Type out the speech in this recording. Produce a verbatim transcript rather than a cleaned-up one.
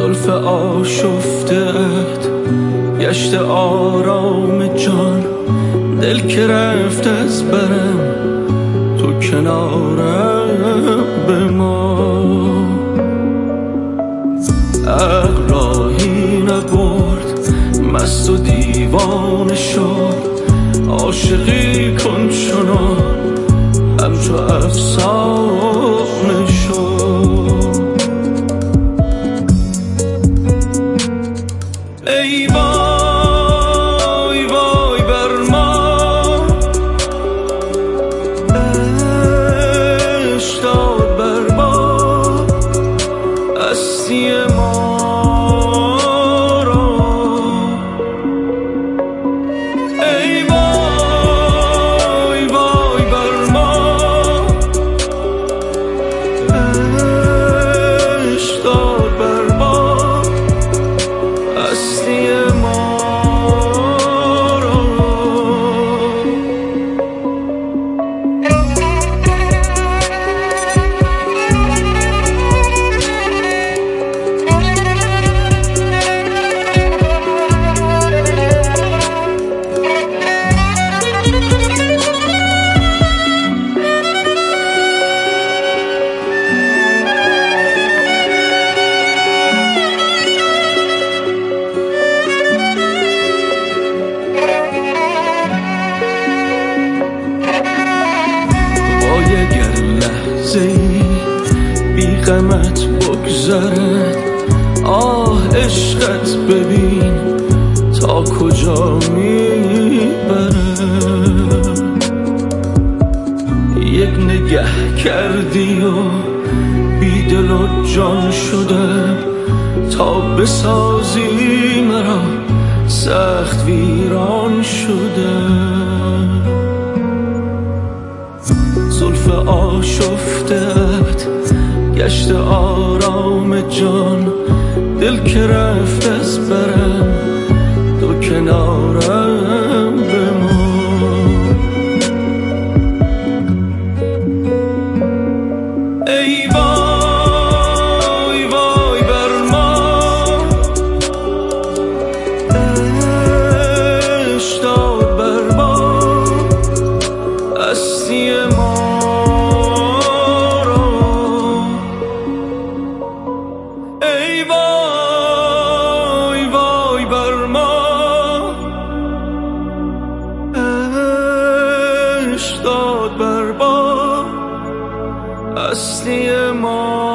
زلف آشفته‌ات گشت آرام جان، دل که رفت از برم تو کنارم بمان. عقل راهی نبرد مست و دیوانه شد، عاشقی کن چنان همچو افسانه شد. ای وای وای بر ما، عشق داد بر ما هستی ما را. ای وای وای بر ما، عشق داد بر ما هستی ما را. بی غمت بگذرد، آه عشقت ببین تا کجا میبرد. یک نگه کردی و بی دل و جان شدم، تا بسازی مرا سخت ویران شدم. زلف آشفته‌ات گشت آرام جان، دل که رفت از برم تو کنارم بمان. ای وای وای بر ما، عشق داد بر ما هستی ما را. ای وای وای بر ما، عشق داد بر ما هستی ما.